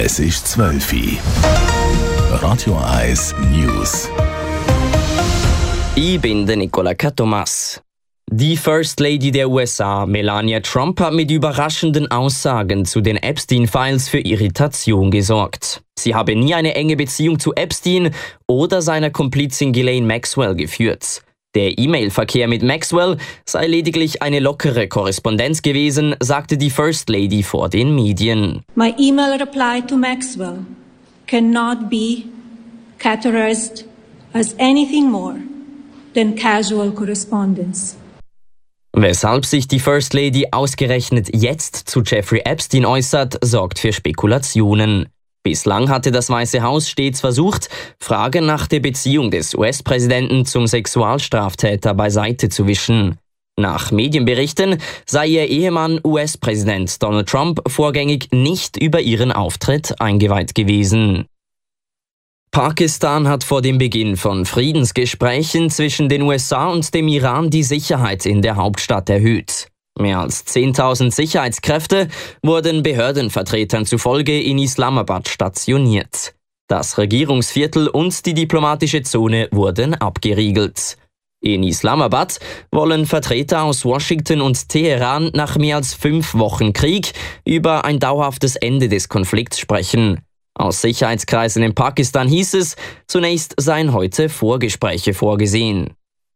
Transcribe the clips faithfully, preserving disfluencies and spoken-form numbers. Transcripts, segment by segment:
Es ist zwölf Uhr. Radio eins News. Ich bin der Nicola Catomas. Die First Lady der U S A, Melania Trump, hat mit überraschenden Aussagen zu den Epstein-Files für Irritation gesorgt. Sie habe nie eine enge Beziehung zu Epstein oder seiner Komplizin Ghislaine Maxwell geführt. Der E-Mail-Verkehr mit Maxwell sei lediglich eine lockere Korrespondenz gewesen, sagte die First Lady vor den Medien. My email reply to Maxwell cannot be categorized as anything more than casual correspondence. Weshalb sich die First Lady ausgerechnet jetzt zu Jeffrey Epstein äußert, sorgt für Spekulationen. Bislang hatte das Weiße Haus stets versucht, Fragen nach der Beziehung des U S-Präsidenten zum Sexualstraftäter beiseite zu wischen. Nach Medienberichten sei ihr Ehemann U S-Präsident Donald Trump vorgängig nicht über ihren Auftritt eingeweiht gewesen. Pakistan hat vor dem Beginn von Friedensgesprächen zwischen den U S A und dem Iran die Sicherheit in der Hauptstadt erhöht. Mehr als zehntausend Sicherheitskräfte wurden Behördenvertretern zufolge in Islamabad stationiert. Das Regierungsviertel und die diplomatische Zone wurden abgeriegelt. In Islamabad wollen Vertreter aus Washington und Teheran nach mehr als fünf Wochen Krieg über ein dauerhaftes Ende des Konflikts sprechen. Aus Sicherheitskreisen in Pakistan hieß es, zunächst seien heute Vorgespräche vorgesehen.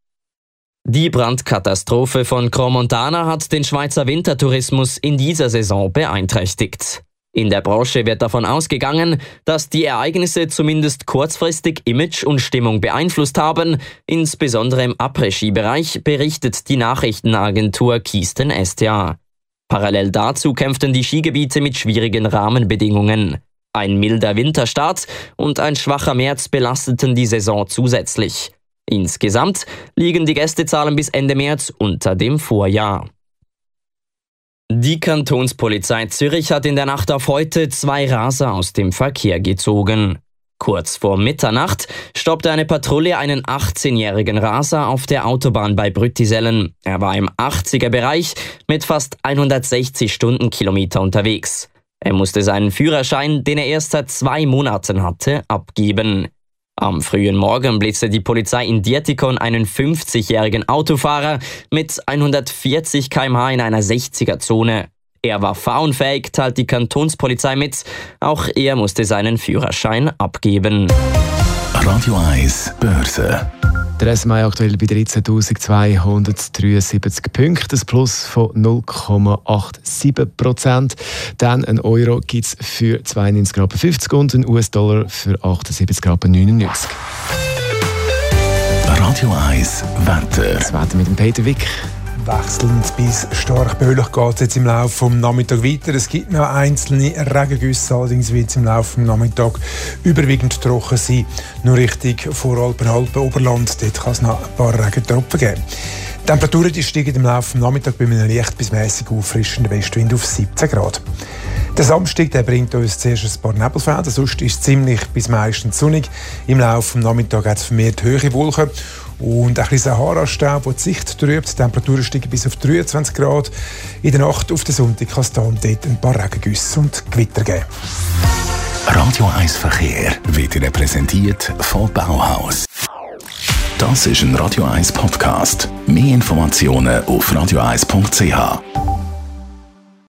Die Brandkatastrophe von Crans-Montana hat den Schweizer Wintertourismus in dieser Saison beeinträchtigt. In der Branche wird davon ausgegangen, dass die Ereignisse zumindest kurzfristig Image und Stimmung beeinflusst haben, insbesondere im Après-Ski-Bereich, berichtet die Nachrichtenagentur Keystone S T A. Parallel dazu kämpften die Skigebiete mit schwierigen Rahmenbedingungen. Ein milder Winterstart und ein schwacher März belasteten die Saison zusätzlich. Insgesamt liegen die Gästezahlen bis Ende März unter dem Vorjahr. Die Kantonspolizei Zürich hat in der Nacht auf heute zwei Raser aus dem Verkehr gezogen. Kurz vor Mitternacht stoppte eine Patrouille einen achtzehnjährigen Raser auf der Autobahn bei Brüttisellen. Er war im achtziger-Bereich mit fast hundertsechzig Stundenkilometer unterwegs. Er musste seinen Führerschein, den er erst seit zwei Monaten hatte, abgeben. Am frühen Morgen blitzte die Polizei in Dietikon einen fünfzigjährigen Autofahrer mit hundertvierzig Kilometer pro Stunde in einer sechziger-Zone. Er war fahrunfähig, teilt die Kantonspolizei mit. Auch er musste seinen Führerschein abgeben. Radio eins Börse. Der S M I aktuell bei dreizehntausendzweihundertdreiundsiebzig Punkten, ein Plus von null Komma siebenundachtzig Prozent. Dann ein Euro gibt es für zweiundneunzig Komma fünfzig und ein U S-Dollar für achtundsiebzig Komma neunundneunzig. Radio eins Wetter. Das Wetter mit dem Peter Wick. Wechselnd bis stark böhlich geht es jetzt im Laufe des Nachmittags weiter. Es gibt noch einzelne Regengüsse, allerdings wird es im Laufe des Nachmittags überwiegend trocken sein. Nur Richtung Voralpen, Alpen, Oberland, dort kann es noch ein paar Regentropfen geben. Die Temperaturen die steigen im Laufe des Nachmittags bei einem leicht bis mäßig auffrischenden Westwind auf siebzehn Grad. Der Samstag der bringt uns zuerst ein paar Nebelfelder, sonst ist es ziemlich bis meistens sonnig. Im Laufe des Nachmittags hat es vermehrt hohe Wolken und ein bisschen Sahara-Staub, der die Sicht trübt. Die Temperaturen steigen bis auf dreiundzwanzig Grad. In der Nacht auf den Sonntag kann es da und dort ein paar Regengüsse und Gewitter geben. Radio eins Verkehr wird Ihnen präsentiert von Bauhaus. Das ist ein Radio eins Podcast. Mehr Informationen auf radio eins punkt c h.